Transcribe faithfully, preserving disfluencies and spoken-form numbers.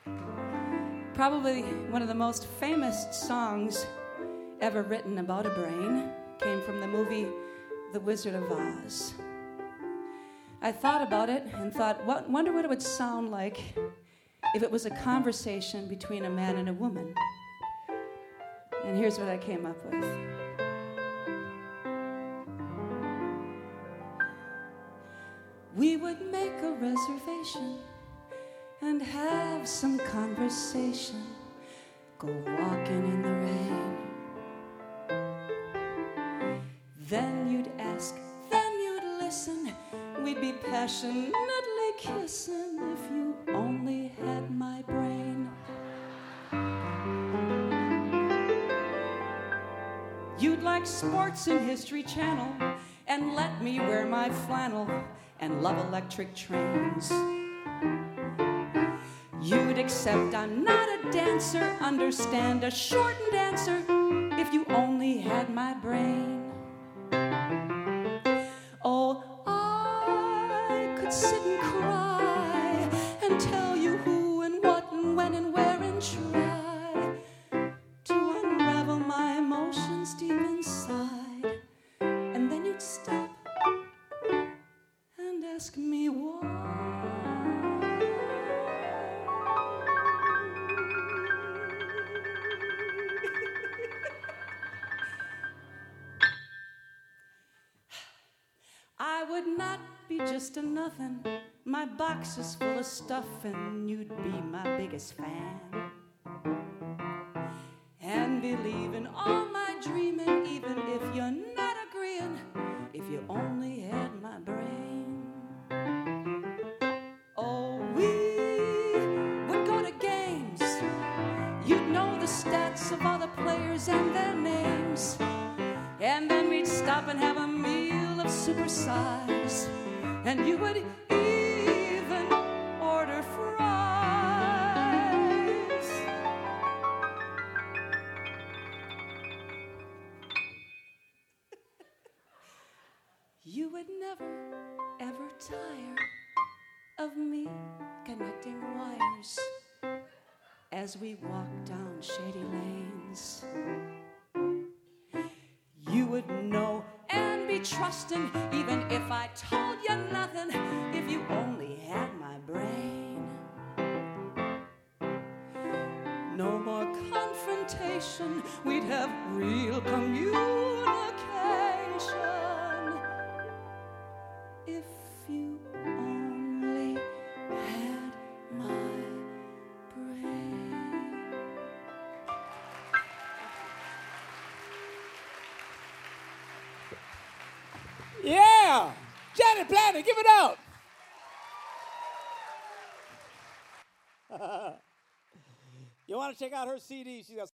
Probably one of the most famous songs ever written about a brain came from the movie The Wizard of Oz. I thought about it and thought, what, wonder what it would sound like if it was a conversation between a man and a woman. And here's what I came up with. We would make a reservation and have some conversation, go walking in the rain. Then you'd ask, then you'd listen, we'd be passionately kissing if you only had my brain. You'd like sports and History Channel and let me wear my flannel and love electric trains. You'd accept I'm not a dancer, understand a shortened answer if you only had my brain. Oh, I could sit and cry and tell you who and what and when and where and try to unravel my emotions deep inside. And then you'd stop and ask me why. I would not be just a nothing. My box is full of stuff and you'd be my biggest fan. And believe in all my dreaming, even if you're not agreeing, if you only had my brain. Oh, we would go to games. You'd know the stats of all the players and their names. And then we'd stop and have a meal of supersize. And you would even order fries. You would never, ever tire of me connecting wires as we walk down shady lanes. You would know and be trusting even if I told you nothing, if you only had my brain. No more confrontation, we'd have real communication if you only had my brain. Yeah! Janet Planet, give it up! You want to check out her C D? She's got